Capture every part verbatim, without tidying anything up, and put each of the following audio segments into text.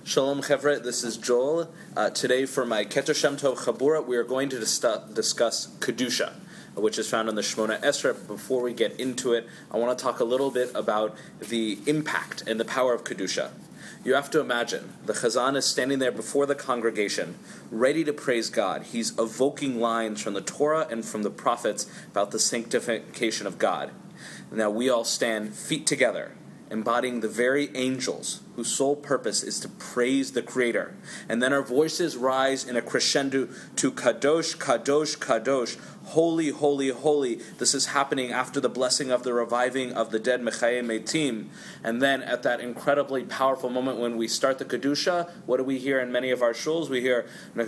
Shalom Chevret, this is Joel. Uh, today for my Keter Shem Tov Chabura, we are going to dis- discuss Kedusha, which is found in the Shemona Esrei. Before we get into it, I want to talk a little bit about the impact and the power of Kedusha. You have to imagine, the Chazan is standing there before the congregation, ready to praise God. He's evoking lines from the Torah and from the prophets about the sanctification of God. Now we all stand feet together, embodying the very angels whose sole purpose is to praise the Creator. And then our voices rise in a crescendo to Kadosh, Kadosh, Kadosh, holy, holy, holy. This is happening after the blessing of the reviving of the dead, Mechayei Metim. And then at that incredibly powerful moment when we start the Kedusha, what do we hear in many of our shuls? We hear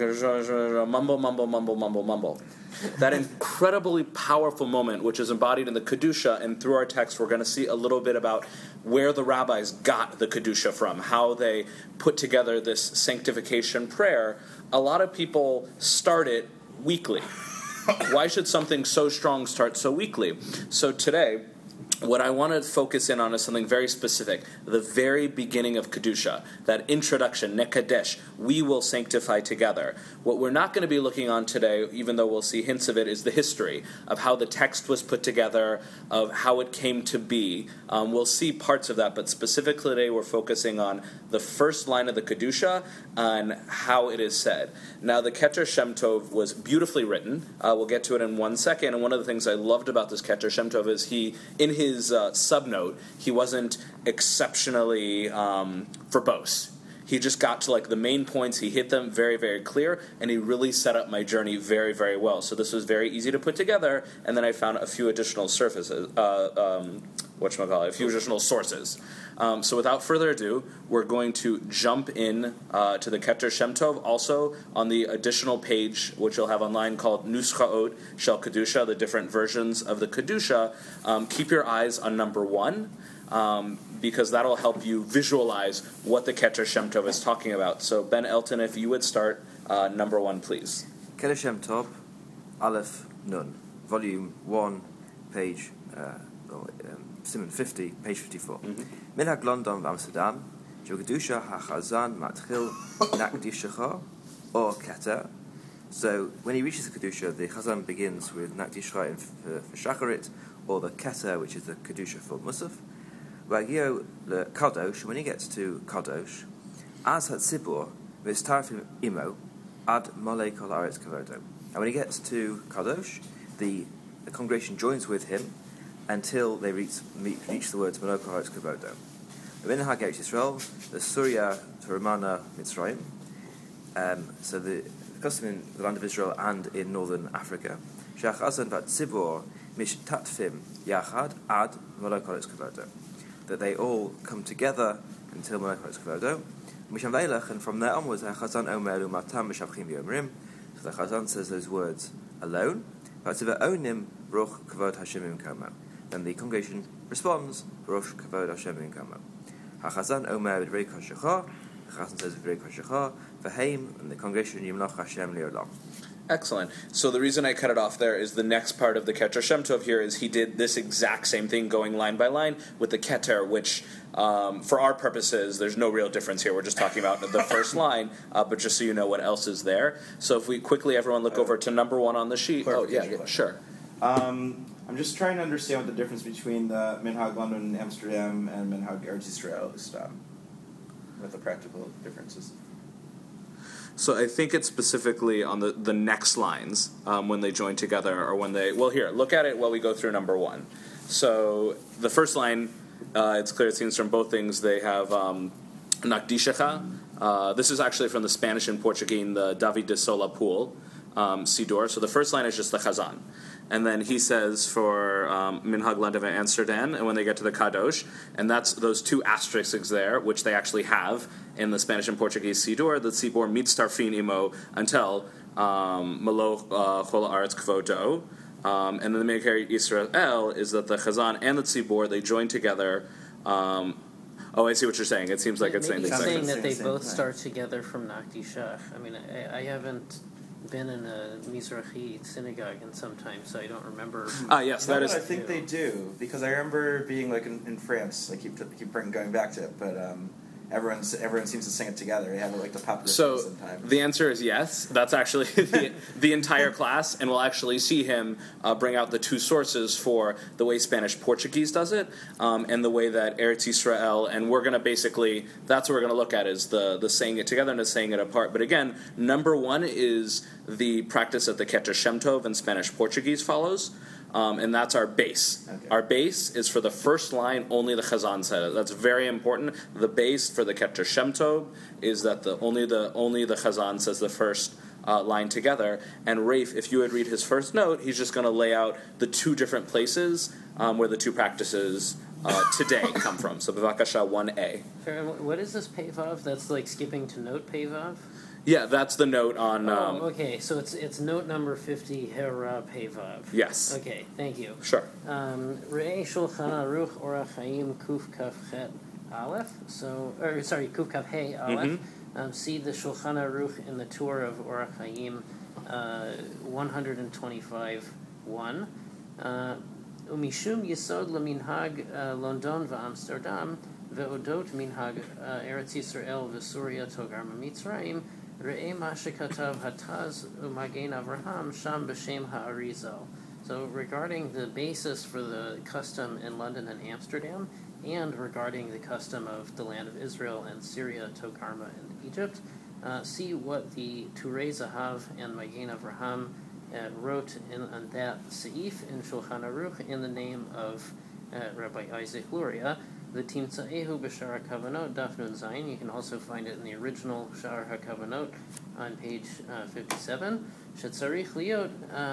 mumble, mumble, mumble, mumble, mumble. That incredibly powerful moment, which is embodied in the Kedusha, and through our text we're going to see a little bit about where the rabbis got the Kedusha from, how they put together this sanctification prayer. A lot of people start it weekly. Why should something so strong start so weakly? So today, what I want to focus in on is something very specific. The very beginning of Kedusha, that introduction, Nekadesh, we will sanctify together. What we're not going to be looking on today, even though we'll see hints of it, is the history of how the text was put together, of how it came to be. Um, we'll see parts of that, but specifically today we're focusing on the first line of the Kedusha and how it is said. Now, the Keter Shem Tov was beautifully written. Uh, we'll get to it in one second, and one of the things I loved about this Keter Shem Tov is he, in his His uh, subnote, he wasn't exceptionally um, verbose. He just got to like the main points. He hit them very, very clear, and he really set up my journey very, very well. So this was very easy to put together. And then I found a few additional surfaces. Uh, um, whatchamacallit, a few additional sources. Um, so without further ado, we're going to jump in uh, to the Keter Shem Tov, also on the additional page, which you'll have online, called Nuschaot Shel Kedusha, the different versions of the Kedusha. Um, keep your eyes on number one, um, because that'll help you visualize what the Keter Shem Tov is talking about. So Ben Elton, if you would start uh, number one, please. Keter Shem Tov, Aleph Nun, volume one, page uh, oh, um, Simon fifty, page fifty-four. Minhag London v'Amsterdam, Jo Kedusha ha'Chazan matchil Nakdishacha or Keter. So when he reaches the Kedusha, the Chazan begins with Nakdishacha for, for Shacharit, or the Keter, which is the Kedusha for Musaf. V'agio le Kadosh, when he gets to Kadosh, as Hatzibur v'Starfim imo ad Molei kol haaretz kavodo. And when he gets to Kadosh, the, the congregation joins with him until they reach, meet, reach the words Molei kol haaretz kavodo. Minhag Eretz Yisrael, the Surya to Romana Mitzrayim. Um, so the, the custom in the land of Israel and in northern Africa. Shach Azan vat Zibor mishtatfim yachad ad Molei kol haaretz kavodo. That they all come together until Molei kol haaretz kavodo. Misham veilach, and from there onwards, Chazan omer umatam mishavchim yomrim. So the Chazan says those words alone. Vatziva onim bruch kavod Hashem imkomo. Then the congregation responds, bruch kavod Hashem imkomo. HaChazan omer v'rei kol shecha. The Chazan says v'rei kol shecha. V'heim, and the congregation yimloch Hashem li'olam. Excellent. So the reason I cut it off there is the next part of the Keter Shem Tov here is he did this exact same thing going line by line with the Keter, which um, for our purposes, there's no real difference here. We're just talking about the first line, uh, but just so you know what else is there. So if we quickly, everyone look over to number one on the sheet. Oh, yeah, yeah sure. Um, I'm just trying to understand what the difference between the Minhag London Amsterdam and Minhag Eretz Yisrael is, um, what the practical differences. So I think it's specifically on the, the next lines um, when they join together or when they... Well, here, look at it while we go through number one. So the first line, uh, it's clear it seems from both things they have um, Nakdishacha. Uh, this is actually from the Spanish and Portuguese, the David de Sola Pool, um, Sidor. So the first line is just the Chazan. And then he says for um, Minhag London and Amsterdam, and when they get to the Kadosh, and that's those two asterisks there, which they actually have in the Spanish and Portuguese Sidor, the Tzibor mitztarfin imo until Melo chol haaretz kvodo. And then the Minhag Yisrael is that the Chazan and the Tzibor, they join together. Um, oh, I see what you're saying. It seems like it's saying the Maybe same saying thing. that they both start together from Nakdishach. I mean, I, I haven't been in a Mizrahi synagogue in some time, so I don't remember. Ah, yes, that is. I think they do, because I remember being like in, in France. I keep keep going back to it, but um, everyone everyone seems to sing it together. They have it like the pop So sometimes. the answer is yes. That's actually the, the entire class, and we'll actually see him uh, bring out the two sources for the way Spanish Portuguese does it, um, and the way that Eretz Yisrael. And we're going to basically that's what we're going to look at is the the saying it together and the saying it apart. But again, number one is the practice that the Keter Shem Tov in Spanish Portuguese follows. Um, and that's our base. Okay. Our base is for the first line, only the Chazan said it. That's very important. The base for the Keter Shem Tov is that the only the only the Chazan says the first uh, line together. And Rafe, if you would read his first note, he's just going to lay out the two different places um, where the two practices uh, today come from. So B'vakasha one A. Fair, and what is this Pevav? That's like skipping to note Pevav? Yeah, that's the note on... Um, oh, okay, so it's it's note number fifty, Hera Pevav. Yes. Okay, thank you. Sure. Um, Re'eh Shulchan Aruch Orach Chaim Kuf Kaf Chet Aleph. So, or sorry, Kuf Kaf Hey Aleph. Mm-hmm. Um, see the Shulchan Aruch in the tour of Orach Chaim, uh, one twenty-five one. Uh, Umishum Yisod LeMinhag uh, London VaAmsterdam VeOdot Minhag uh, Eretz Yisrael VeSuria Togarma Mitzrayim. Re'eh ma shekatav hataz u'magen Avraham sham b'shem ha'arizal. So regarding the basis for the custom in London and Amsterdam, and regarding the custom of the land of Israel and Syria, Togarma, and Egypt, uh, see what the Turei Zahav and Magen Avraham uh, wrote in, on that seif in Shulchan Aruch in the name of uh, Rabbi Isaac Luria. The Timtzaehu b'Shar HaKavanot, Daf Nun Zayin. You can also find it in the original Shar HaKavanot on page uh, fifty-seven. Shetzarich liot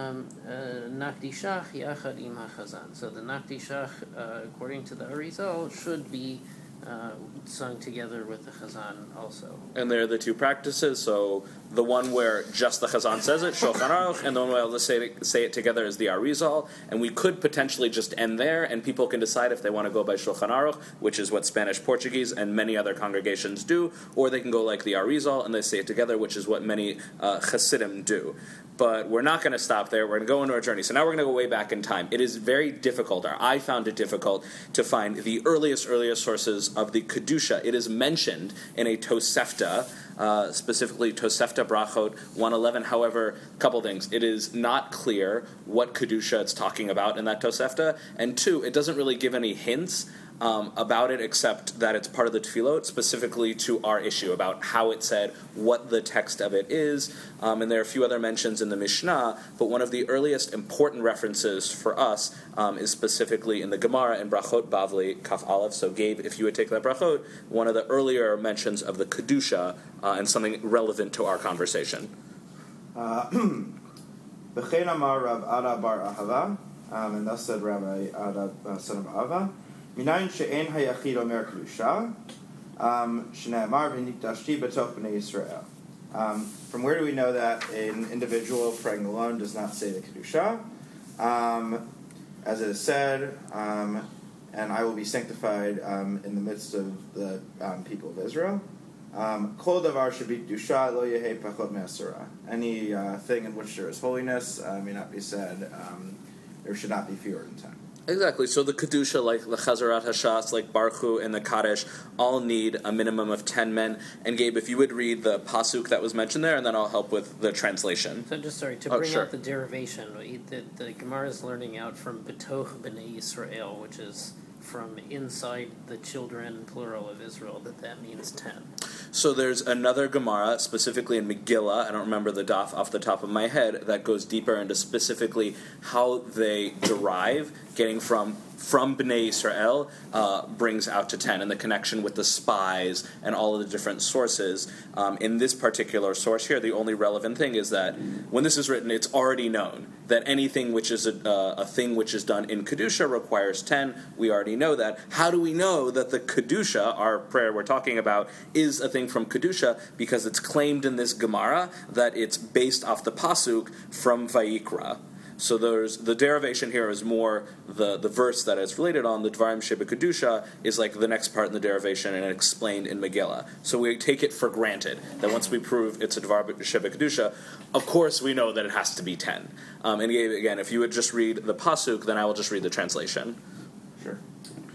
nakdishach yachad im hachazan. So the nakdishach, uh, according to the Arizal, should be uh, sung together with the Chazan also. And they're the two practices. So the one where just the Chazan says it, Shulchan Aruch, and the one where let's say it, say it together is the Arizal. And we could potentially just end there, and people can decide if they want to go by Shulchan Aruch, which is what Spanish Portuguese and many other congregations do, or they can go like the Arizal and they say it together, which is what many uh, Hasidim do. But we're not going to stop there. We're going to go into our journey. So now we're going to go way back in time. It is very difficult, or I found it difficult, to find the earliest, earliest sources of the Kedusha. It is mentioned in a Tosefta, uh, specifically Tosefta Brachot one eleven. However, a couple things. It is not clear what Kedusha it's talking about in that Tosefta. And two, it doesn't really give any hints Um, about it, except that it's part of the tefillot, specifically to our issue about how it said, what the text of it is, um, and there are a few other mentions in the Mishnah, but one of the earliest important references for us um, is specifically in the Gemara in Brachot Bavli Kaf Aleph. So Gabe, if you would take that Brachot, one of the earlier mentions of the Kedusha uh, and something relevant to our conversation. B'chein amar Rav Ada bar Ahava, um, and thus said Rabbi Ada, uh, son of Ahava, Minayin she'en hayachid omer kedusha, shene'amar v'nikdashti b'toch b'nei Yisrael. From where do we know that an individual praying alone does not say the kedusha? Um, as it is said, um, and I will be sanctified um, in the midst of the um, people of Israel. Kol davar should be kedusha lo yehei pachot me'asura. Any uh, thing in which there is holiness uh, may not be said. Um, there should not be fewer than ten. Exactly. So the Kedusha, like the Chazarat Hashas, like Baruch Hu, and the Kaddish, all need a minimum of ten men. And Gabe, if you would read the Pasuk that was mentioned there, and then I'll help with the translation. So just sorry, to oh, bring sure. out the derivation, the, the Gemara is learning out from Betoch B'nei Yisrael, which is from inside the children, plural, of Israel, that that means ten. So there's another Gemara, specifically in Megillah, I don't remember the daf off the top of my head, that goes deeper into specifically how they derive, getting from from Bnei Yisrael, uh, brings out to ten, and the connection with the spies and all of the different sources. Um, in this particular source here, the only relevant thing is that when this is written, it's already known that anything which is a, uh, a thing which is done in Kedusha requires ten. We already know that. How do we know that the Kedusha, our prayer we're talking about, is a thing from Kedusha? Because it's claimed in this Gemara that it's based off the Pasuk from Vayikra. So there's the derivation here is more the, the verse that it's related on, the Dvarim Sheba Kedusha, is like the next part in the derivation and explained in Megillah. So we take it for granted that once we prove it's a Dvar Sheba Kedusha, of course we know that it has to be ten. Um, and again, if you would just read the Pasuk, then I will just read the translation. Sure. Uh,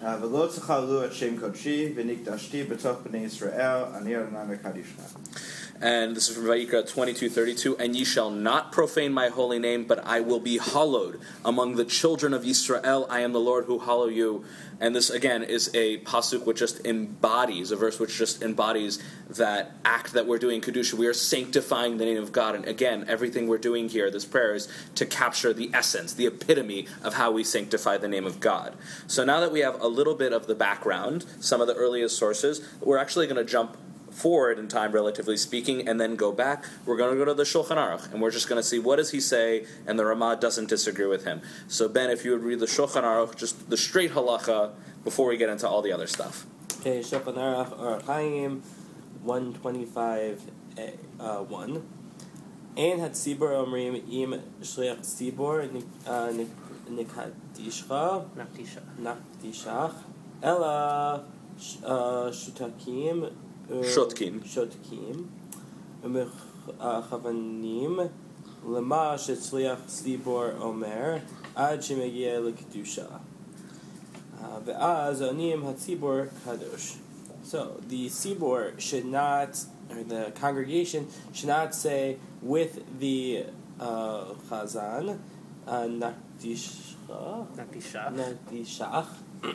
ולא תחללו את שם קודשי ונקדשתי בתוך בני ישראל, אני אדוני מקדישכם. And this is from Vayikra twenty-two thirty-two. And ye shall not profane my holy name, but I will be hallowed among the children of Israel. I am the Lord who hallow you. And this, again, is a pasuk which just embodies, a verse which just embodies that act that we're doing, Kedusha. We are sanctifying the name of God. And again, everything we're doing here, this prayer, is to capture the essence, the epitome of how we sanctify the name of God. So now that we have a little bit of the background, some of the earliest sources, we're actually going to jump forward in time, relatively speaking, and then go back. We're going to go to the Shulchan Aruch, and we're just going to see what does he say, and the Ramah doesn't disagree with him. So Ben, if you would read the Shulchan Aruch, just the straight halacha, before we get into all the other stuff. Okay, Shulchan Aruch, Orach Chaim, one twenty-five, uh, one. Ein hatzibur omrim im shliach tzibur nikadishcha nakdishach ela shutakim Shotkin. Shotkin. ומכוונים למה שצליח ציבור אומר עד שמגיע לקדושה. ואז עונים הציבור קדוש. So the tzibur should not, or the congregation should not say with the uh, chazan, nakdishach, nakdishach.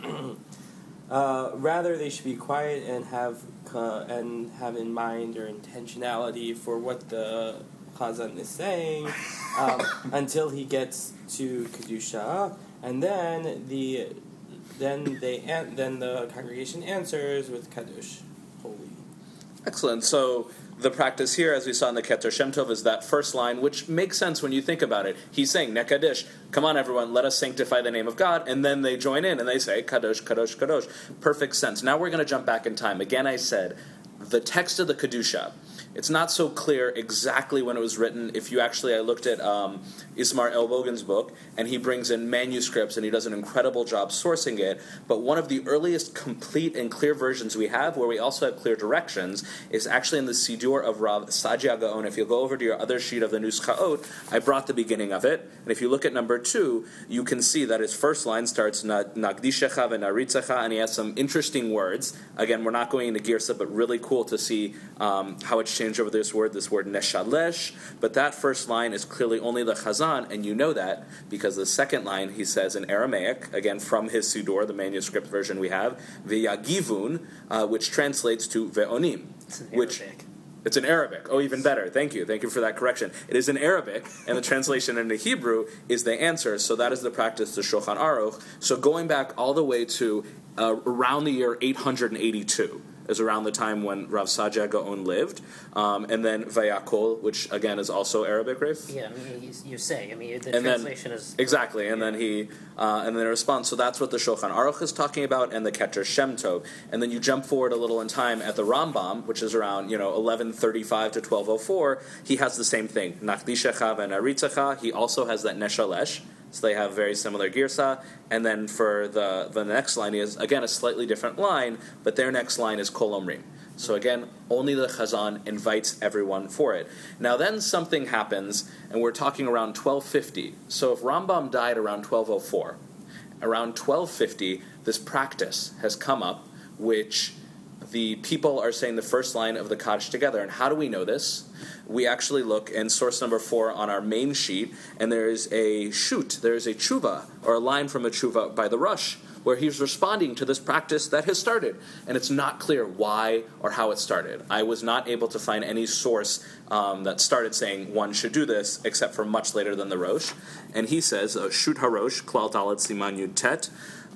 Uh, rather, they should be quiet and have uh, and have in mind or intentionality for what the chazan is saying um, until he gets to kedusha, and then the then they an- then the congregation answers with kadosh, holy. Excellent. So the practice here, as we saw in the Keter Shem Tov, is that first line, which makes sense when you think about it. He's saying, Nekadish, come on everyone, let us sanctify the name of God, and then they join in and they say, Kadosh, Kadosh, Kadosh. Perfect sense. Now we're going to jump back in time. Again, I said, the text of the Kedusha, it's not so clear exactly when it was written. If you actually, I looked at um, Ismar Elbogen's book, and he brings in manuscripts, and he does an incredible job sourcing it. But one of the earliest complete and clear versions we have, where we also have clear directions, is actually in the Sidur of Rav Sadia Gaon. If you go over to your other sheet of the Nuschaot, I brought the beginning of it. And if you look at number two, you can see that his first line starts Nagdishecha v'naritzecha, and he has some interesting words. Again, we're not going into Girsa, but really cool to see um, how it's changed over this word, this word neshalesh, but that first line is clearly only the chazan, and you know that because the second line he says in Aramaic, again from his Siddur, the manuscript version we have, v'yagivun, uh, which translates to ve'onim, It's in which Arabic. It's in Arabic. Oh, even better. Thank you. Thank you for that correction. It is in Arabic, and the translation into Hebrew is the answer. So that is the practice, the Shulchan Aruch. So going back all the way to uh, around the year eight hundred eighty-two. Is around the time when Rav Sadia Gaon lived, um, and then Vayakol, which again is also Arabic, Rafe. Yeah, I mean, you, you say. I mean, the and translation then, is exactly, and yeah. then he, uh, and then a response. So that's what the Shulchan Aruch is talking about, and the Keter Shem Tov. And then you jump forward a little in time at the Rambam, which is around you know eleven thirty-five to twelve oh four. He has the same thing, Nakdishecha v'naritzecha. He also has that Neshalesh. So they have very similar girsa, and then for the the next line is again a slightly different line, but their next line is Kol Omrim. So again, only the Chazan invites everyone for it. Now then something happens, and we're talking around twelve fifty. So if Rambam died around twelve oh four, around twelve fifty, this practice has come up, which the people are saying the first line of the Kaddish together. And how do we know this? We actually look in source number four on our main sheet, and there is a shoot, there is a tshuva, or a line from a tshuva by the Rosh, where he's responding to this practice that has started. And it's not clear why or how it started. I was not able to find any source um, that started saying one should do this, except for much later than the Rosh. And he says, uh, Shoot HaRosh, Klal Dalet Siman Yud Tet,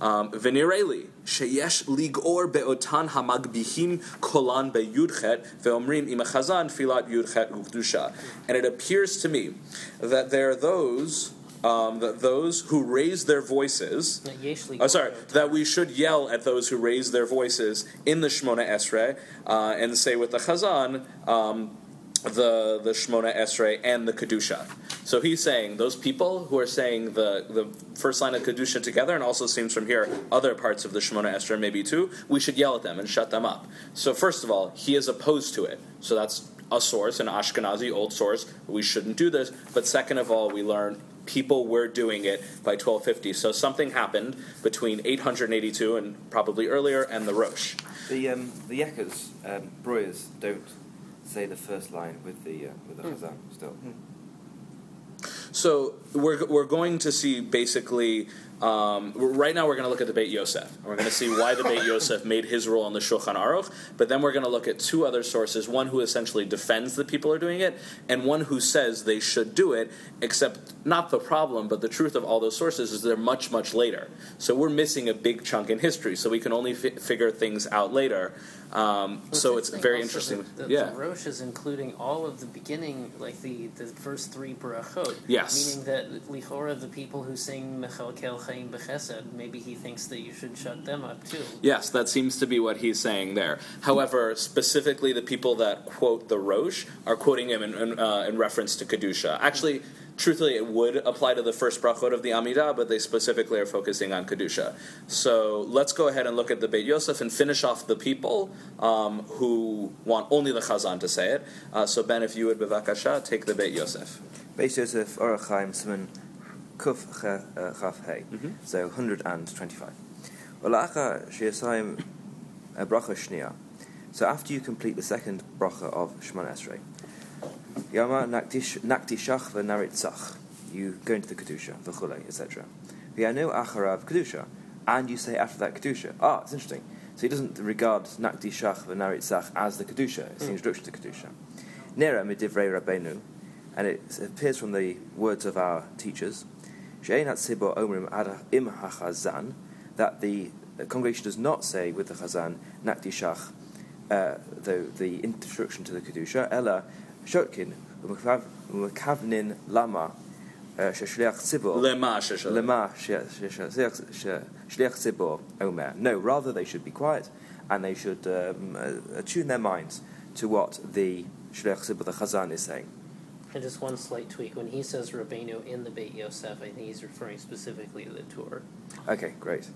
V'nireli, sheyesh ligor be'otan hamagbihim kolan be'yudchet ve'omrim im chazan filat yudchet ukdusha. And it appears to me that there are those um, that those who raise their voices. Oh, sorry, that we should yell at those who raise their voices in the Shmona Esrei uh, and say with the chazan. Um, the the Shmona Esrei and the Kedusha. So he's saying those people who are saying the, the first line of Kedusha together, and also seems from here other parts of the Shmona Esrei maybe too, we should yell at them and shut them up. So first of all, he is opposed to it. So that's a source, an Ashkenazi old source. We shouldn't do this. But second of all, we learn people were doing it by twelve fifty. So something happened between eight hundred eighty-two and probably earlier and the Rosh. The um, the Yekers, um, Bruyers, don't say the first line with the uh, with the Mm. Chazan still. So we're we're going to see basically. Um, right now, we're going to look at the Beit Yosef. And we're going to see why the Beit Yosef made his rule on the Shulchan Aruch. But then we're going to look at two other sources: one who essentially defends the people are doing it, and one who says they should do it. Except not the problem, but the truth of all those sources is they're much much later. So we're missing a big chunk in history. So we can only fi- figure things out later. Um, Well, so it's interesting very also interesting. that The, yeah. the Rosh is including all of the beginning, like the, the first three brachot. Yes. Meaning that lichora, the people who sing Mechalkel Chaim B'Chesed, maybe he thinks that you should shut them up too. Yes, that seems to be what he's saying there. However, specifically the people that quote the Rosh are quoting him in, in, uh, in reference to Kedusha. Actually, truthfully, it would apply to the first brachot of the Amidah, but they specifically are focusing on Kedusha. So let's go ahead and look at the Beit Yosef and finish off the people um, who want only the Chazan to say it. Uh, so Ben, if you would, bevakasha, take the Beit Yosef. Beit Yosef Orach Chaim Simon Kuf Chaf Hey. Mhm. So one hundred twenty-five. Olacha Shiasayim Bracha Shnia. So after you complete the second bracha of Shemona Esrei, Yama Naktishach v'Naritzach. You go into the Kedusha, v'chulei, et cetera. V'yanu acharav Kedusha. And you say after that Kedusha. Ah, it's interesting. So he doesn't regard Naktishach v'Naritzach as the Kedusha. It's the introduction to Kedusha. Nera midivrei Rabbeinu. And it appears from the words of our teachers. She'ein hatzibor omrim ad im hachazan. That the congregation does not say with the Chazan Naktishach, uh, the, the introduction to the Kedusha. Ella Shotkin, Umekavnin Lama, Sheshliach Tzibor. Lema sheshel. Lema Sheshliach Tzibor Omer. No, rather they should be quiet and they should um, uh, attune their minds to what the Shliach Tzibor, the Chazan, is saying. And just one slight tweak. When he says Rabbeinu in the Beit Yosef, I think he's referring specifically to the Torah. Okay, great.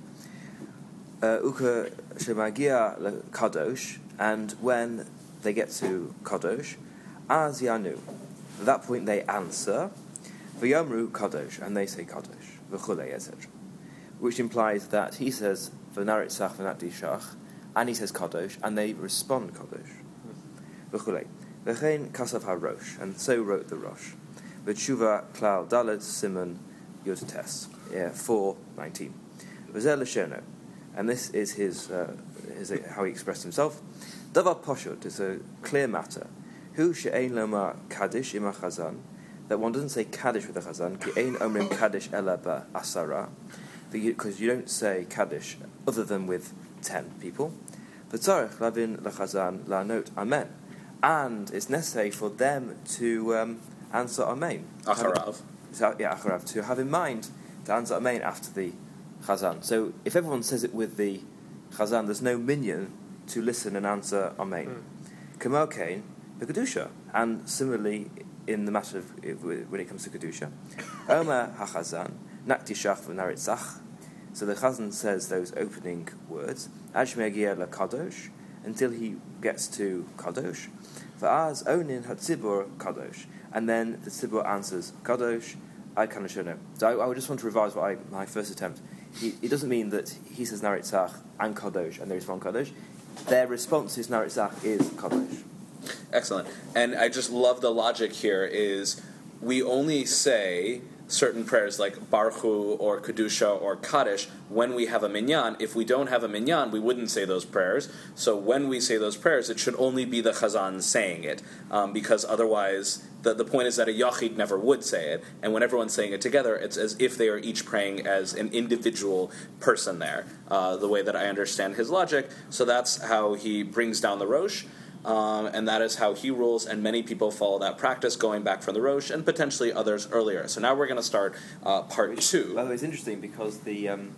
Uka Shemagia Kadosh, and when they get to Kadosh, Az Yanu. At that point they answer, V'yomru Kadosh, and they say Kadosh, V'chulei, et cetera. Which implies that he says V'naritzach v'natishach, and he says Kadosh, and they respond Kadosh. V'chulei. V'chein kasav ha-rosh, and so wrote the Rosh. V'tshuva klal dalet simon yud tes, yeah, four nineteen. V'zeh l'shono, and this is his, uh, his uh, how he expressed himself. Davar poshut is a clear matter. Hu she'ein lomar kaddish im ha'chazan, that one doesn't say kaddish with the chazan, ki ein omrim kaddish ela ba'asara, because you don't say kaddish other than with ten people. V'tzarech lavin l'chazan la'not amen, and it's necessary for them to um, answer amen. Acharav. So, yeah, acharav, to have in mind to answer amen after the chazan. So if everyone says it with the chazan, there's no minyan to listen and answer amen. Kamal Kain, the Kedusha. And similarly, in the matter of when it comes to Kedusha, Omer HaChazan, Naktishach v'Naritzach. So the Chazan says those opening words, Ashmegia la Kadosh, until he gets to Kadosh. Va'az onin hatzibur Kadosh. And then the Tzibur answers Kadosh, I can assure no. So I, I would just want to revise what I, my first attempt. He, it doesn't mean that he says Naritzach and Kadosh, and they respond Kadosh. Their response to Naritzach is Kadosh. Excellent. And I just love the logic here is we only say certain prayers like Baruch Hu or Kedusha or Kaddish when we have a minyan. If we don't have a minyan, we wouldn't say those prayers. So when we say those prayers, it should only be the Chazan saying it, um, because otherwise the, the point is that a Yachid never would say it, and when everyone's saying it together, it's as if they are each praying as an individual person there, uh, the way that I understand his logic. So that's how he brings down the Rosh. Um, and that is how he rules, and many people follow that practice going back from the Rosh, and potentially others earlier. So now we're going to start uh, part Which, two. by the way, it's interesting because the um,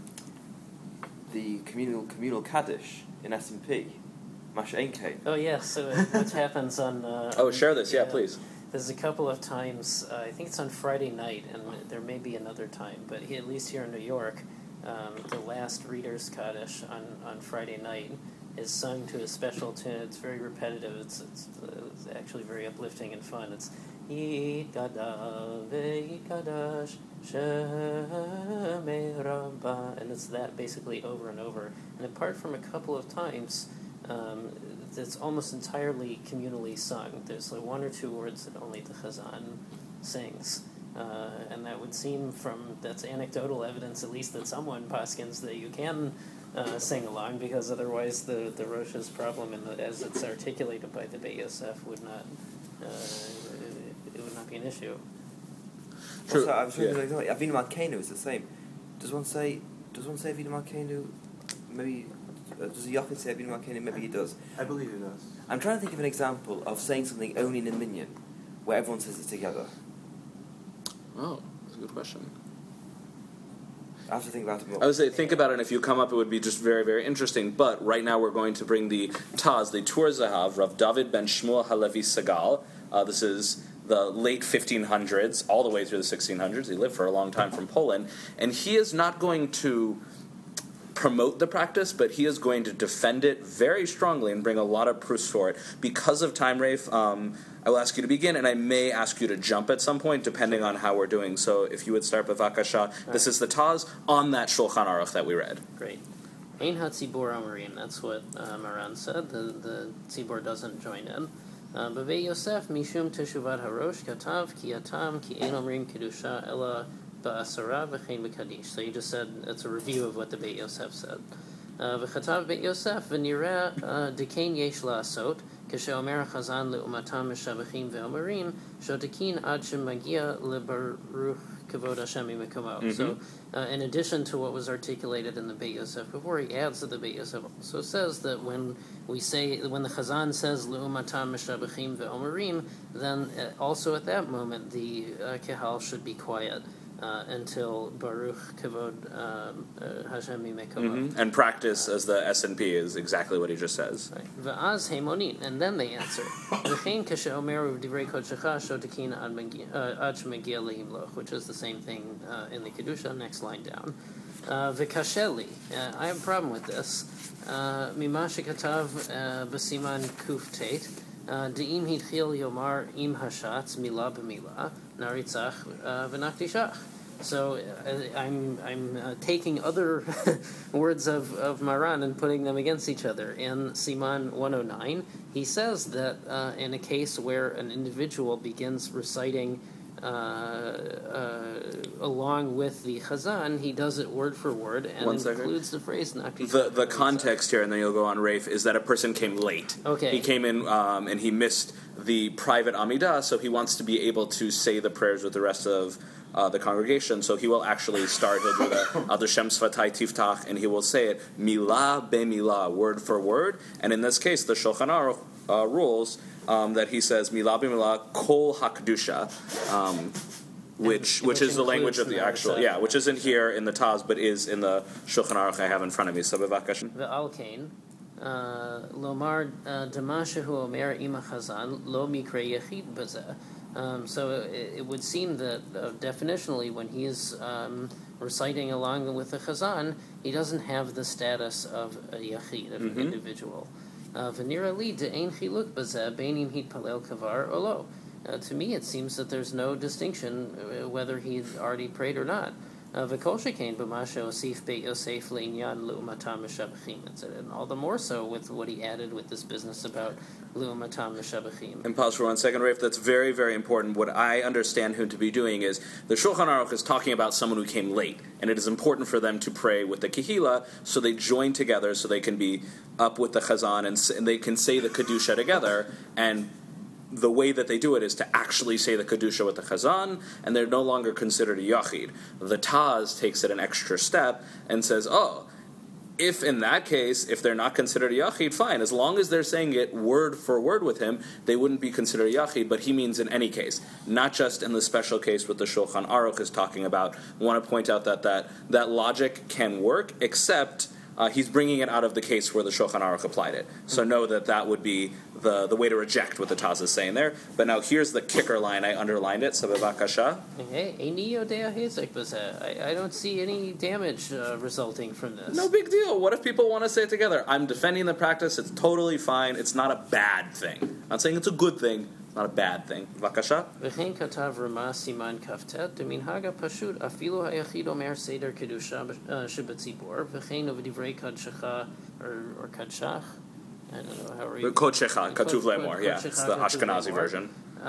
the communal communal Kaddish in S and P, Mash Enke. Oh, yes, so it, what happens on... Uh, Oh, share this, yeah, please. There's a couple of times, uh, I think it's on Friday night, and there may be another time, but he, at least here in New York, um, the last Reader's Kaddish on, on Friday night is sung to a special tune. It's very repetitive. It's, it's uh, it's actually very uplifting and fun. It's Yikada ve'yikadash shemei Rabbah, and it's that basically over and over. And apart from a couple of times, um, it's almost entirely communally sung. There's like one or two words that only the Chazan sings. Uh, and that would seem from, that's anecdotal evidence at least, that someone paskins that you can uh, sing along, because otherwise the, the Rosh's problem, in the, as it's articulated by the Beit Yosef, would not, uh, it would not be an issue. True. Also, I was reading Yeah. like, Avinu Malkeinu is the same. Does one say, does one say Avinu Malkeinu? Maybe, uh, does the Yochid say Avinu Malkeinu? Maybe he does. I believe he does. I'm trying to think of an example of saying something only in a minyan, where everyone says it together. Oh, that's a good question. I have to think about it more. I would say think about it, and if you come up, it would be just very, very interesting. But right now we're going to bring the Taz, the Tur Zahav, Rav David ben Shmuel Halevi Segal. Uh, this is the late fifteen hundreds, all the way through the sixteen hundreds. He lived for a long time from Poland. And he is not going to promote the practice, but he is going to defend it very strongly and bring a lot of proofs for it. Because of time, Rafe, um, I will ask you to begin, and I may ask you to jump at some point, depending on how we're doing. So if you would start with Vakasha, this is the Taz on that Shulchan Aruch that we read. Great. Ein HaTzibur Amarim, that's what uh, Maran said. The, the Tzibur doesn't join in. B'Beit Yosef, Mishum Teshuvat HaRosh, Katav, Ki Atam, Ki Ein Omrim Kedusha, Ela Ba'asara, V'chein B'Kadish. So you just said, it's a review of what the Beit Yosef said. V'chatav Beit Yosef, V'nireh Dekein Yesh La'asot, כשאומר החזן לעומתם משבחים ואומרים שותקין עד שמגיע לברוך כבוד השם ממקומו. So, uh, in addition to what was articulated in the Beit Yosef before, he adds that the Beit Yosef also says that when we say, when the Chazan says לעומתם משבחים ואומרים, then uh, also at that moment the uh, Kehal should be quiet. Uh, until Baruch Kavod um, uh, Hashem Mimekomo. Mm-hmm. And practice as the S and P is exactly what he just says. V'az heimonin, and then they answer. V'chein kashe omeru v'divrei kodshecha shotekin ad shemegia lehimloch, which is the same thing uh, in the Kedusha, next line down. V'kasheli, uh, I have a problem with this. Mima shekatav b'siman kuf tet, de'im hitchil yomar im hashatz mila b'mila, naritzach v'naktishach. So uh, I'm I'm uh, taking other words of, of Maran and putting them against each other. In Siman one oh nine, he says that uh, in a case where an individual begins reciting uh, uh, along with the Chazan, he does it word for word and One includes second. the phrase Nakti. The the context here, and then you'll go on, Rafe, is that a person came late. Okay. He came in um, and he missed the private Amidah, so he wants to be able to say the prayers with the rest of Uh, the congregation, so he will actually start, he'll do the Ad Hashem Svatai Tiftach, and he will say it milah be milah, word for word, and in this case, the Shulchan Aruch uh, rules um, that he says milah be milah kol hakdusha, um, which which, which is the language of the actual, yeah, which isn't here in the Taz, but is in the Shulchan Aruch I have in front of me. So b'vakash. Ve'al kain, lomar damashahu omer ima chazan lo mikre yechid bazeh. Um, so it, it would seem that uh, definitionally, when he is um, reciting along with the Chazan, he doesn't have the status of a yachid, of mm-hmm. an individual. V'nira li de'ein chiluk bazeh beinim hitpalel kavar or lo. To me, it seems that there's no distinction uh, whether he had already prayed or not. V'kol shekain b'mashe osif Beit Yosef le'inyan lu'umatam mishabachim. And all the more so with what he added with this business about lu'umatam mishabachim. And pause for one second, Rafe. That's very, very important. What I understand him to be doing is the Shulchan Aruch is talking about someone who came late, and it is important for them to pray with the Kehila, so they join together, so they can be up with the Chazan, and, and they can say the Kedusha together, and the way that they do it is to actually say the Kedusha with the Chazan, and they're no longer considered a Yachid. The Taz takes it an extra step and says, oh, if in that case, if they're not considered a Yachid, fine. As long as they're saying it word for word with him, they wouldn't be considered a Yachid, but he means in any case, not just in the special case with the Shulchan Aruch is talking about. I want to point out that that, that logic can work, except uh, he's bringing it out of the case where the Shulchan Aruch applied it. So know that that would be the, the way to reject what the Taz is saying there. But now here's the kicker line. I underlined it. So bevakasha. Hey, Eini yodea hezek b'zeh. I I don't see any damage uh, resulting from this. No big deal. What if people want to say it together? I'm defending the practice. It's totally fine. It's not a bad thing. I'm not saying it's a good thing. It's not a bad thing. Bevakasha. וכן כתב רמה סימן כ"ט, דמנהג הפשוט אפילו היחיד אומר סדר קדושה שבציבור, וכן ובדברי קדשך, or קדשך, I don't know how to read. Kodshecha, Katuv Lemor, yeah. It's the Ashkenazi version.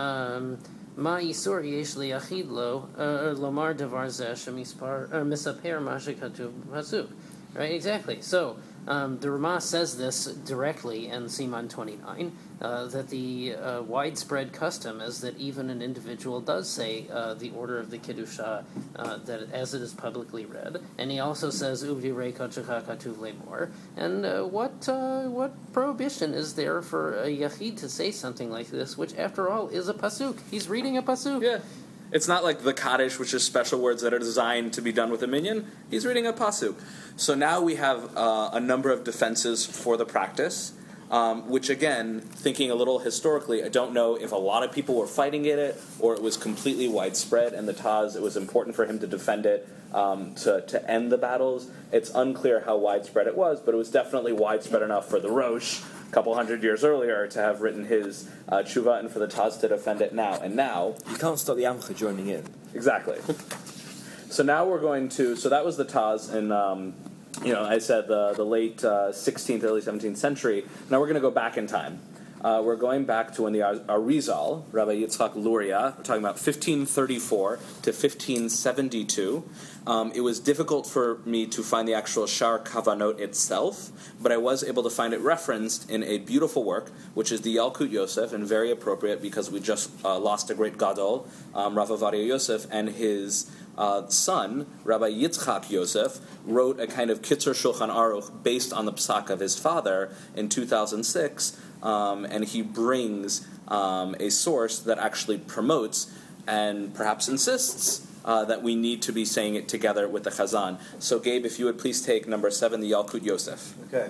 מה איסור יש ליחיד לו לומר דבר זה שמספר מה שכתוב בפסוק. Right, exactly. So, um, the Ramah says this directly in Siman twenty-nine, uh, that the uh, widespread custom is that even an individual does say uh, the order of the Kiddusha uh, that as it is publicly read, and he also says Uvdirei Kodshecha Katuv Lemor. And uh, what uh, what prohibition is there for a Yachid to say something like this, which after all is a pasuk? He's reading a pasuk. Yeah. It's not like the Kaddish, which is special words that are designed to be done with a minyan. He's reading a pasuk. So now we have uh, a number of defenses for the practice, um, which again, thinking a little historically, I don't know if a lot of people were fighting it or it was completely widespread, and the Taz, it was important for him to defend it um, to, to end the battles. It's unclear how widespread it was, but it was definitely widespread enough for the Rosh a couple hundred years earlier to have written his uh, tshuva and for the Taz to defend it now. And now... You can't stop the Amcha joining in. Exactly. So now we're going to... So that was the Taz in, um, you know, I said the, the late uh, sixteenth, early seventeenth century. Now we're going to go back in time. Uh, we're going back to when the Ar- Arizal, Rabbi Yitzchak Luria, we're talking about fifteen thirty-four to fifteen seventy-two. Um, it was difficult for me to find the actual Shar Kavanot itself, but I was able to find it referenced in a beautiful work, which is the Yalkut Yosef, and very appropriate because we just uh, lost a great gadol, um, Rav Avadia Yosef, and his uh, son, Rabbi Yitzchak Yosef, wrote a kind of Kitzur Shulchan Aruch based on the psak of his father in two thousand six, um, and he brings um, a source that actually promotes and perhaps insists Uh, that we need to be saying it together with the Chazan. So, Gabe, if you would please take number seven, the Yalkut Yosef. Okay.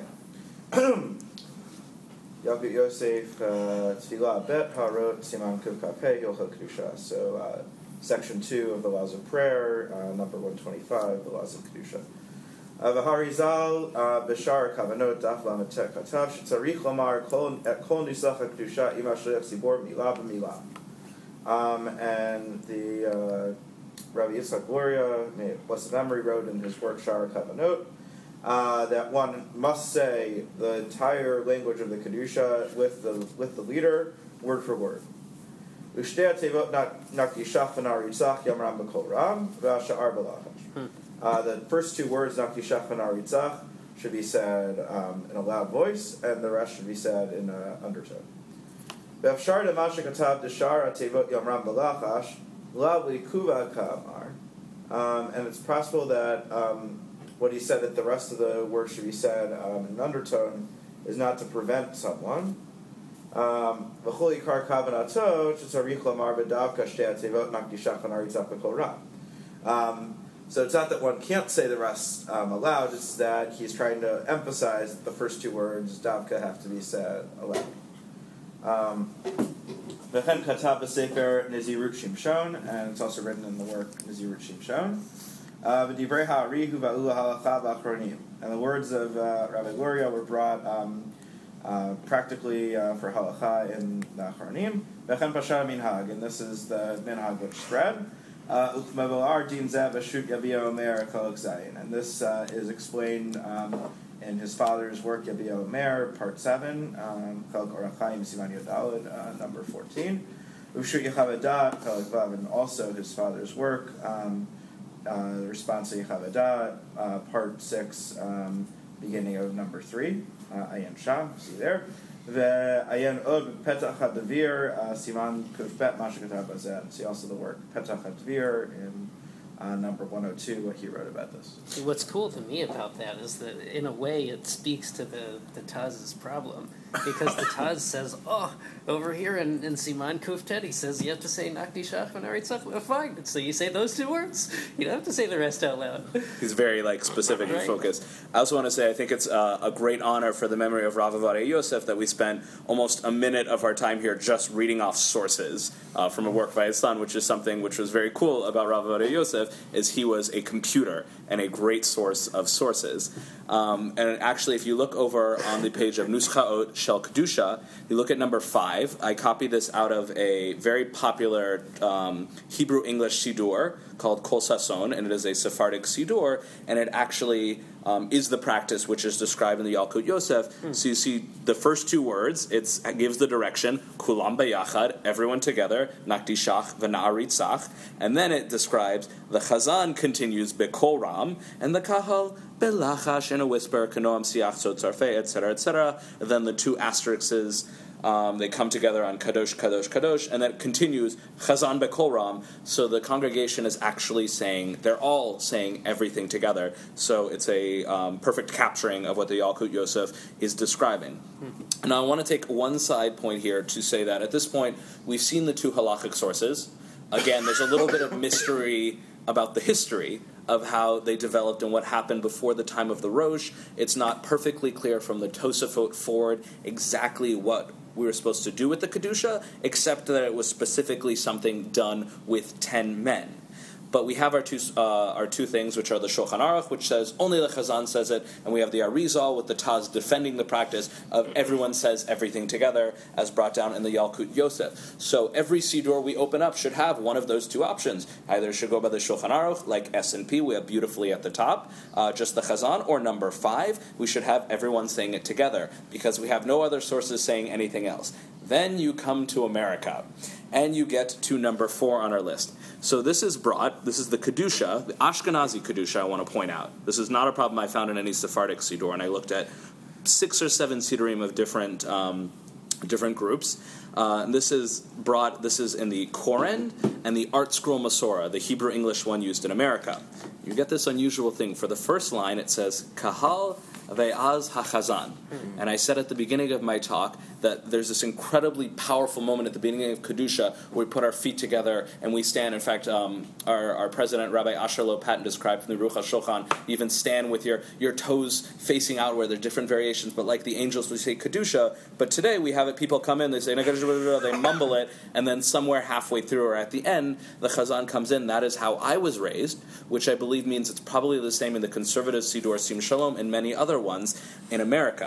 Yalkut Yosef, Tfilah Bet Harot Siman Kuf Kapeh Hilchot Kedusha. So, uh, section two of the Laws of Prayer, uh, number one twenty-five, the Laws of Kedusha. V'harizal b'shar kavanot daf lametek katav shetzarich lomar kol nisach kedusha ima shliach tzibor milah b'milah. Um, and the uh, Rabbi Yitzchak Luria, may it blessed memory, wrote in his work Shar Kavanot uh, that one must say the entire language of the Kedusha with the with the leader, word for word. Ushtei tevot nakdishach v'naritzach yamram b'kol ram v'asha'ar b'lachash. The first two words, nakdishach v'naritzach, should be said um, in a loud voice, and the rest should be said in an undertone. V'afshar demasha katav deshar tevot yamram b'lachash. Um, and it's possible that um, what he said that the rest of the words should be said um, in an undertone is not to prevent someone. Um, um, so it's not that one can't say the rest um, aloud, it's that he's trying to emphasize that the first two words, davka, have to be said aloud. Um, V'chen katav b'sefer Nezirut Shimshon, and it's also written in the work Nezirut Shimshon. V'divrei ha'arihu va'u ha'alacha v'achronim. And the words of uh, Rabbi Luria were brought um, uh, practically uh, for halacha in the achronim. V'chen pasha minhag, and this is the minhag which spread. U'k'mavolar din zeh v'shut yavia omer kolok zayin. And this uh, is explained um, in his father's work, Yabia Omer, part seven, Chalak Orach Chaim, Siman Yodalad, number fourteen. Ushut Yechavadat, Chalak Vav, and also his father's work, um, uh, the response to Yechavadat, uh, part six, um, beginning of number three, uh, Ayan Shah, see there. The Ayan Od, Petach HaDavir, Siman Kufbet, Mashakatab Bazet. See also the work, Petach HaDavir, in Uh, number one oh two, what he wrote about this. See, what's cool to me about that is that, in a way, it speaks to the, the Taz's problem. because the Taz says, oh, over here in, in Siman Kuftet, he says you have to say Nakdishach v'Naritzach. Well, fine. So you say those two words. You don't have to say the rest out loud. He's very like specific and Right. focused. I also want to say I think it's uh, a great honor for the memory of Rav Avadia Yosef that we spent almost a minute of our time here just reading off sources uh, from a work by his son, which is something which was very cool about Rav Avadia Yosef, is he was a computer and a great source of sources. Um, and actually, if you look over on the page of Nuschaot Shel Kedusha, you look at number five. I copied this out of a very popular um, Hebrew-English Siddur called Kol Sason, and it is a Sephardic Siddur, and it actually um, is the practice which is described in the Yalkut Yosef. Mm. So you see the first two words, it's, it gives the direction, Kulam Beyachad, everyone together, Nakdishach v'Na'aritzach, and then it describes, the Chazan continues Bekol Ram, and the Kahal Belachash in a whisper, Kanoam Siach Sod Tzarfei, et cetera, et cetera. Then the two asterisks, Um, they come together on Kadosh, Kadosh, Kadosh, and then it continues Chazan Bekol Ram. So the congregation is actually saying, they're all saying everything together. So it's a um, perfect capturing of what the Yalkut Yosef is describing. Mm-hmm. Now I want to take one side point here to say that at this point we've seen the two halachic sources. Again, there's a little bit of mystery about the history of how they developed and what happened before the time of the Rosh. It's not perfectly clear from the Tosafot forward exactly what we were supposed to do with the Kedusha, except that it was specifically something done with ten men. But we have our two uh, our two things, which are the Shulchan Aruch, which says only the Chazan says it, and we have the Arizal with the Taz defending the practice of everyone says everything together, as brought down in the Yalkut Yosef. So every Siddur we open up should have one of those two options. Either it should go by the Shulchan Aruch, like S and P, we have beautifully at the top, uh, just the Chazan, or number five, we should have everyone saying it together, because we have no other sources saying anything else. Then you come to America, and you get to number four on our list. So this is brought, this is the Kedusha, the Ashkenazi Kedusha, I want to point out. This is not a problem I found in any Sephardic Siddur, and I looked at six or seven Siddurim of different um, different groups. Uh, and this is brought, this is in the Koren and the Art Scroll Masorah, the Hebrew English one used in America. You get this unusual thing. For the first line, it says, Kahal Ve'az HaChazan. Mm-hmm. And I said at the beginning of my talk that there's this incredibly powerful moment at the beginning of Kedusha where we put our feet together and we stand. In fact, um, our, our president, Rabbi Asher Lopatin, described from the Ruach HaShulchan, you even stand with your, your toes facing outward. There are different variations, but like the angels, we say Kedusha. But today we have it, people come in, they say, they mumble it, and then somewhere halfway through or at the end, the Chazan comes in. That is how I was raised, which I believe means it's probably the same in the conservative Siddur Sim Shalom and many other ones in America.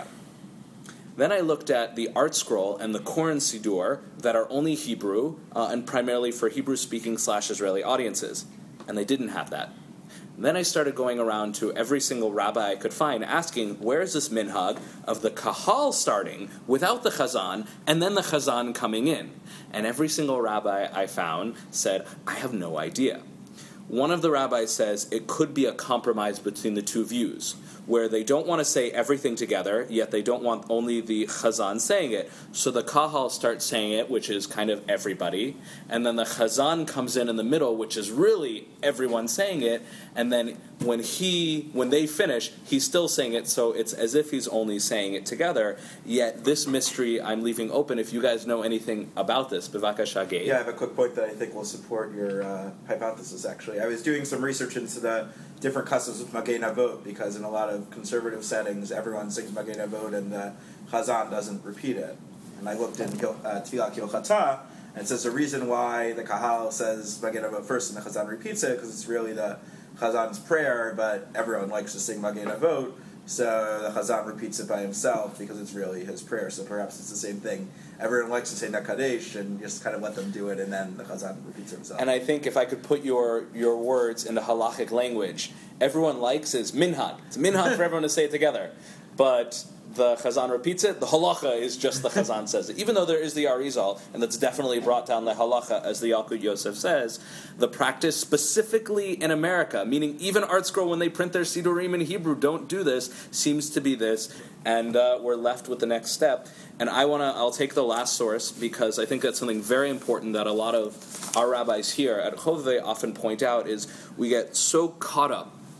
Then I looked at the Art Scroll and the Koren Siddur that are only Hebrew uh, and primarily for Hebrew-speaking slash Israeli audiences, and they didn't have that. And then I started going around to every single rabbi I could find, asking, where is this minhag of the kahal starting without the chazan, and then the chazan coming in? And every single rabbi I found said, I have no idea. One of the rabbis says it could be a compromise between the two views, where they don't want to say everything together, yet they don't want only the chazan saying it. So the kahal starts saying it, which is kind of everybody, and then the chazan comes in in the middle, which is really everyone saying it, and then when he, when they finish, he's still saying it, so it's as if he's only saying it together. Yet this mystery I'm leaving open. If you guys know anything about this, Bivakasha Gabe. Yeah, I have a quick point that I think will support your uh, hypothesis, actually. I was doing some research into the different customs of Magei Avot, because in a lot of conservative settings, everyone sings Magei Avot and the Chazan doesn't repeat it. And I looked in uh, Tfilah Kilchata, and it says the reason why the Kahal says Magei Avot first and the Chazan repeats it, because it's really the Chazan's prayer, but everyone likes to sing Magei Avot, so the Chazan repeats it by himself because it's really his prayer. So perhaps it's the same thing. Everyone likes to say Nakadesh and just kind of let them do it, and then the Chazan repeats himself. And I think if I could put your, your words into halachic language, everyone likes is minhag. It's minhag for everyone to say it together. But the Chazan repeats it, the halacha is just the Chazan says it. Even though there is the Arizal, and that's definitely brought down the halacha, as the Yalkut Yosef says, the practice specifically in America, meaning even Art Scroll, when they print their Siddurim in Hebrew, don't do this, seems to be this, and uh, we're left with the next step. And I want to, I'll take the last source, because I think that's something very important that a lot of our rabbis here at Chovevei often point out, is we get so caught up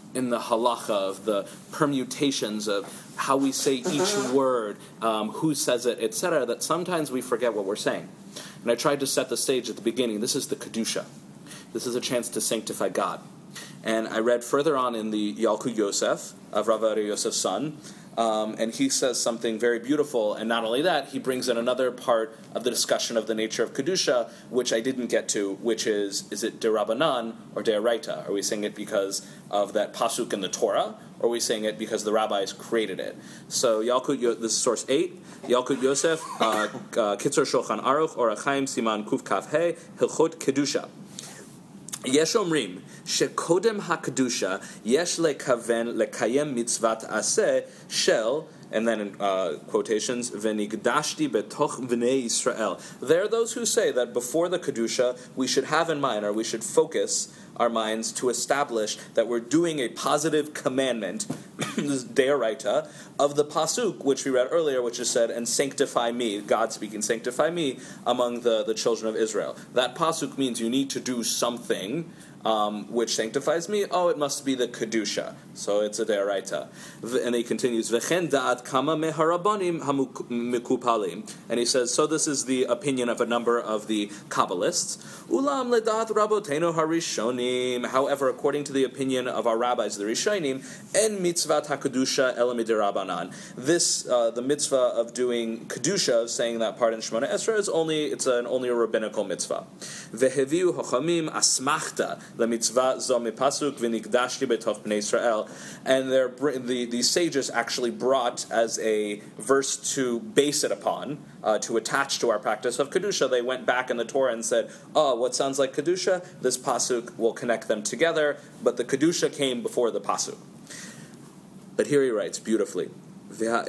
in the halacha, of the permutations of how we say each word, um, who says it, et cetera, that sometimes we forget what we're saying. And I tried to set the stage at the beginning. This is the Kedusha. This is a chance to sanctify God. And I read further on in the Yalkut Yosef, of Rav Ari Yosef's son, um, and he says something very beautiful. And not only that, he brings in another part of the discussion of the nature of Kedusha, which I didn't get to, which is, is it derabanan or deoraita? Are we saying it because of that pasuk in the Torah, or are we saying it because the rabbis created it? So Yalkut, this is source eight, Yalkut Yosef, uh, uh, Kitzur Shulchan Aruch, Orach Chaim, Siman Kuf Kaf He, Hilchot Kedusha. Yesh omrim shekodem hakadusha yesh lekaven lekayem mitzvat aseh shel, and then in uh, quotations, v'nigdashti betoch v'nei Yisrael. There are those who say that before the kedusha we should have in mind, or we should focus our minds to establish that we're doing a positive commandment, deoraita, of the pasuk, which we read earlier, which is said, and sanctify me, God speaking, sanctify me among the, the children of Israel. That pasuk means you need to do something um, which sanctifies me. Oh, it must be the kedusha. So it's a deoraita. And he continues, V'chen da'at kama meharabanim hamikupalim. And he says, so this is the opinion of a number of the Kabbalists. Ulam ledat rabotenu harishonim. However, according to the opinion of our rabbis, the Rishonim, en mitzvat hakadusha ela midirabanan. This, uh, the mitzvah of doing kedusha, of saying that part in Shemona Esrei, is only it's an only a rabbinical mitzvah. Veheviu hochamim asmachta lemitzvah zo mipasuk v'nikdashti betoch bnei Israel. And the the sages actually brought as a verse to base it upon, uh, to attach to our practice of kedusha. They went back in the Torah and said, "Oh, what sounds like kedusha? This pasuk will connect them together." But the kedusha came before the pasuk. But here he writes beautifully. And the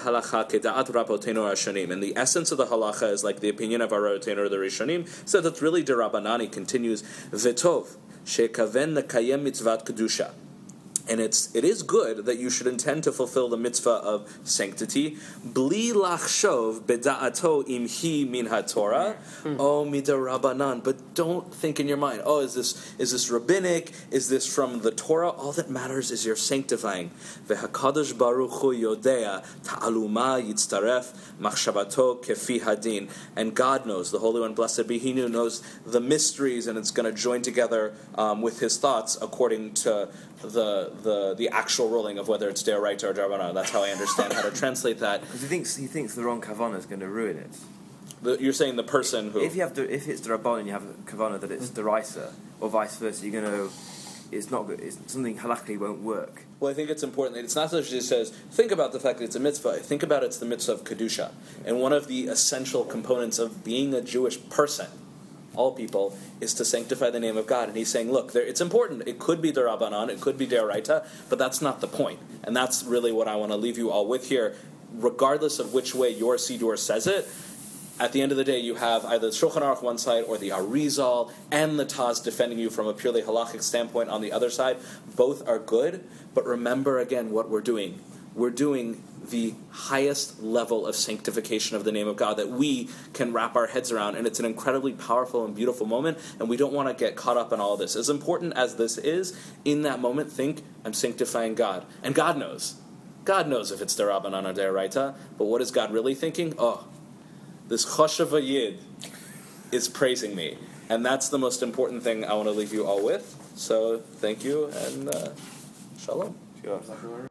essence of the halacha is like the opinion of our Rabbeinu or the Rishonim. So that's really derabanan. He continues, V'tov shekaven lekayem mitzvat kedusha. And it's it is good that you should intend to fulfill the mitzvah of sanctity. Bli lachshov beda'ato imhi min haTorah, o midarabanan. But don't think in your mind, oh, is this is this rabbinic? Is this from the Torah? All that matters is your sanctifying. V'hakadosh baruch hu yodea ta'aluma yitztaref machshavato kefi hadin. And God knows, the Holy One, blessed be He, knows the mysteries, and it's going to join together um, with His thoughts according to the the the actual ruling of whether it's deoraita or derabanan. That's how I understand how to translate that. Because he thinks he thinks the wrong kavanah is going to ruin it. The, you're saying the person who, if you have to, if it's derabanan, you have a kavanah that it's deraisa, or vice versa. You're going to, it's not good. It's something halachically won't work. Well, I think it's important that it's not that it just says, think about the fact that it's a mitzvah. Think about it's the mitzvah of kedusha, and one of the essential components of being a Jewish person, all people, is to sanctify the name of God. And he's saying, look, there, it's important. It could be derabanan, it could be deoraita, but that's not the point. And that's really what I want to leave you all with here. Regardless of which way your Siddur says it, at the end of the day, you have either the Shulchan Aruch one side or the Arizal and the Taz defending you from a purely halachic standpoint on the other side. Both are good, but remember again what we're doing. We're doing the highest level of sanctification of the name of God that we can wrap our heads around, and it's an incredibly powerful and beautiful moment, and we don't want to get caught up in all of this. As important as this is, in that moment, think, I'm sanctifying God. And God knows. God knows if it's derabanan or deoraita, but what is God really thinking? Oh, this choshev yid is praising me. And that's the most important thing I want to leave you all with. So, thank you, and uh, shalom. Sure.